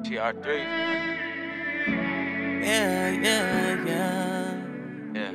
TR3. Yeah. Yeah.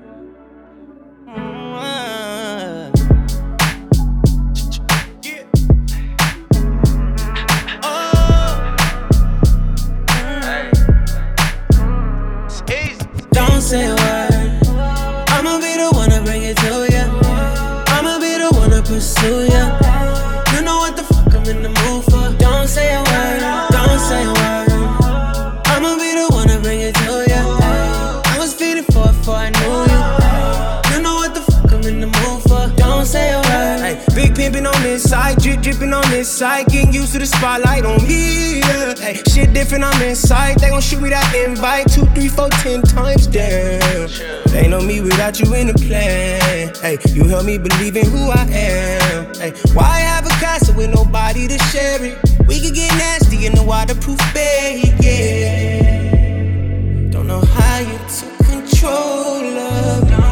Hey. It's easy. Don't say a word. I'ma be the one to bring it to ya. I'ma be the one to pursue ya. You know what the fuck I'm in the mood for. Don't say a word. Don't say a word. I'ma be the one to bring it to ya. I was feeding for it before I knew you. You know what the fuck I'm in the mood for. Don't say a word. Ay, big pimpin' on this side, drippin' on this side, getting used to the spotlight on me. Yeah. Ay, shit different, I'm inside. They gon' shoot me that invite 2, 3, 4, 10 times. Damn, they know me without you in the plan. Hey, you help me believe in who I am. Hey, why have a castle with nobody to share it? We could get nasty in the waterproof bed. Yeah. Don't know how you took control of me.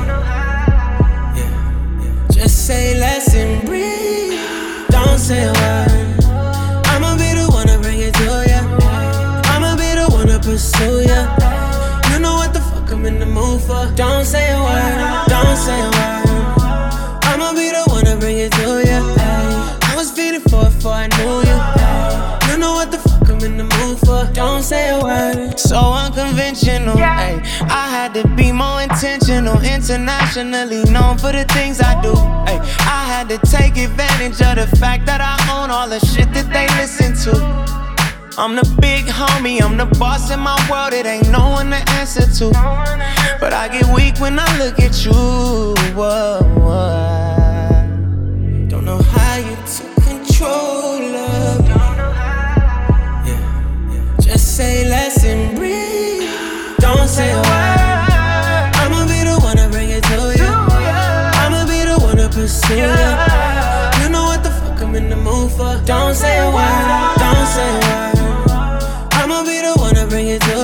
Just say less and breathe. Don't say a word. I'ma be the one to bring it to ya. I'ma be the one to pursue ya. You know what the fuck I'm in the mood for. Don't say a word. Don't say a word. I'ma be the one to bring it to ya. I was feeding for it before I knew you. You know what the fuck I'm in the mood for. Don't say a word. So unconventional, ayy. I had to be more intentional, internationally known for the things I do, ayy. I had to take advantage of the fact that I own all the shit that they listen to. I'm the big homie, I'm the boss in my world, it ain't no one to answer to. But I get weak when I look at you. Don't know how you took control of me. Just say less and breathe. Don't say a word. I'ma be the one to bring it to ya. I'ma be the one to pursue ya. You know what the fuck I'm in the mood for. Don't say a word. Don't say a word. I'ma be the one to bring it to